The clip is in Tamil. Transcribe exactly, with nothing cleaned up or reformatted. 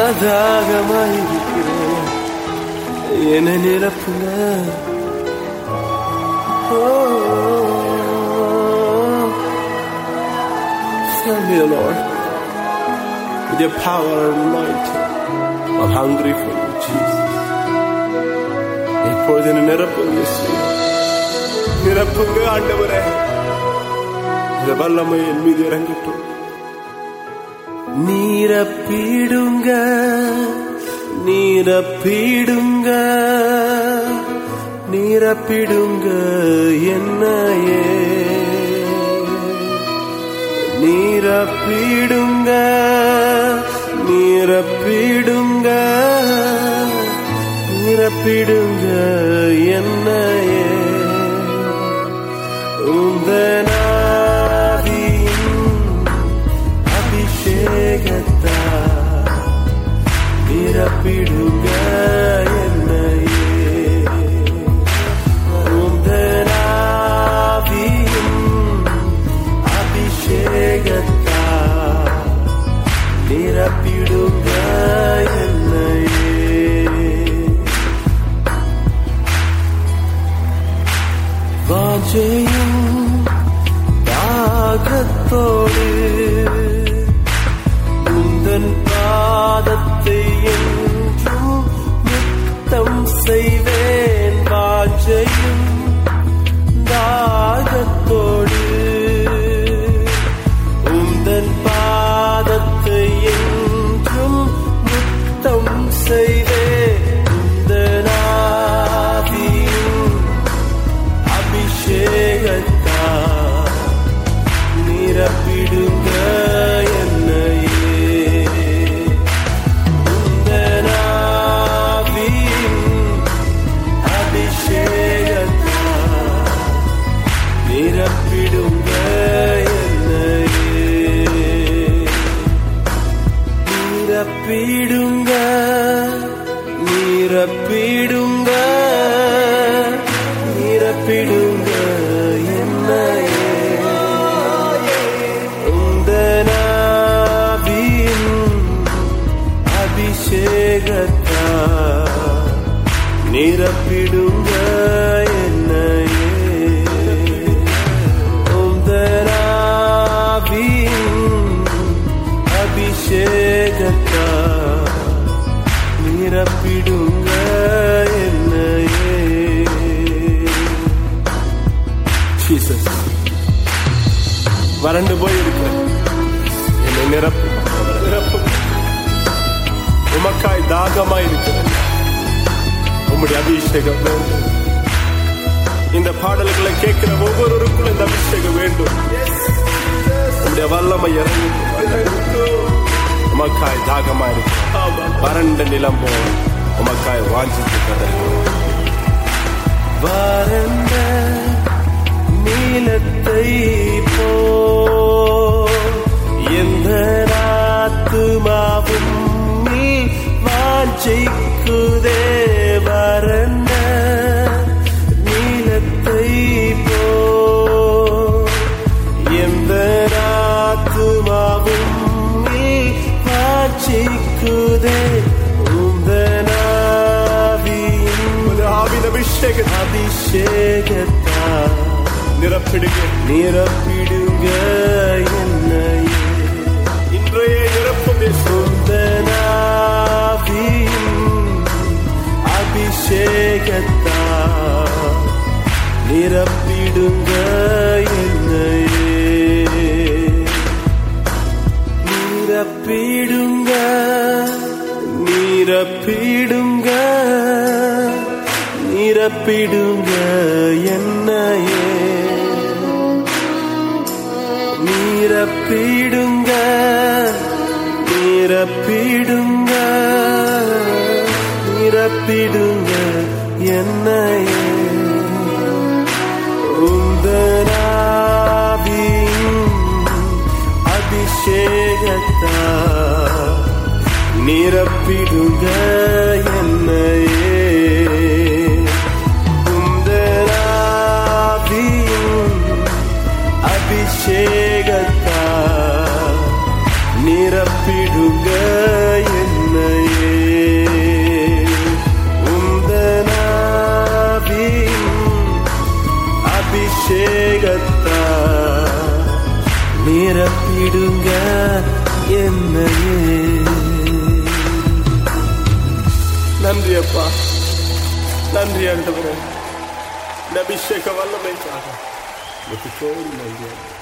தாகமாயிருக்கிறேன், என்னை நிரப்புங்க. Fill me, Lord, with your power and anointing. I'm hungry for you, Jesus. இப்பொழுது என்னை நிரப்புங்க இயேசுவே. நிரப்புங்க ஆண்டவரே. இந்த வல்லமை என் மீது இறங்கட்டும். நீரப்பிடுங்க, நீரப்பிடுங்க, நீரப்பிடுங்க என்னையே. நீரப்பிடுங்க, நீரப்பிடுங்க, நீரப்பிடுங்க என்னையே. உந்தன் ஆவியின் அபிஷேகத்தால் நிரப்பிடுங்க என்னையே. உந்தன் ஆவியின் அபிஷேகத்தால் நிரப்பிடுங்க என்னையே. வாஞ்சையும் தாகத்தோடு உந்தன் பாதத்தை என்றும் முத்தம் செய்வேன். வாஞ்சையும் தாகத்தோடு உந்தன் பாதத்தை என்றும் முத்தம் செய்வேன். உந்தன் ஆவியின் அபிஷேகத்தால் நிரப்பிடுங்க என்னையே. உந்தன் ஆவியின் அபிஷேகத்தால் நிரப்பிடுங்க என்னையே. நிரப்பிடுங்க, நிரப்பிடுங்க, நிரப்பிடுங்க என்னையே. உந்தன் ஆவியின் அபிஷேகத்தால் நிரப்பிடுங்க என்னையே. உந்தன் ஆவியின் அபிஷேகத்தால் நிரப்பிடுங்க என்னையே. Jesus, வறண்டு போய் இருக்கிறேன், என்னை நிரப்பு, நிரப்பு. உமக்காய் தாகமாய் இருக்கிறேன், உம்முடைய அபிஷேகம் வேண்டும். இந்த பாடல்களை கேட்கிற ஒவ்வொருவருக்கும் இந்த அபிஷேகம் வேண்டும். உம்முடைய வல்லமை இறங்கும். உமக்காய் தாகமாய் இருக்கிறேன், வறண்ட நிலம் போல உமக்காய் வாஞ்சித்து கதறுகிறேன். வறண்ட நீலத்தை போ எந்த ஆத்துமாவும் நீ வாஞ்சிக்குதே. வறண்ட நீலத்தை போ எந்த ஆத்துமாவும் நீ வாஞ்சிக்குதே. உந்தன் ஆவியின் அபிஷேக அபிஷேகத்தால் நிரப்பிடுங்க, நிரப்பிடுங்க என்னையே. இன்றைய நிரப்பும் உந்தன் ஆவியின் அபிஷேகத்தால் நிரப்பிடுங்க என்னையே. நிரப்பிடுங்க, நிரப்பிடுங்க, நிரப்பிடுங்க என்னையே. நிரப்பிடுங்க, நிரப்பிடுங்க, நிரப்பிடுங்க என்னையே. உந்தன் ஆவியின் அபிஷேகத்தால் நிரப்பிடுங்க என்னையே. உந்தன் ஆவியின் அபிஷேகத்தால் நிரப்பிடுங்க என்னையே. நிரப்பிடுங்க என்னையே. நன்றி அப்பா, நன்றி ஆண்டவரே, இந்த அபிஷேக வல்லமைக்காக கோடி நன்றி.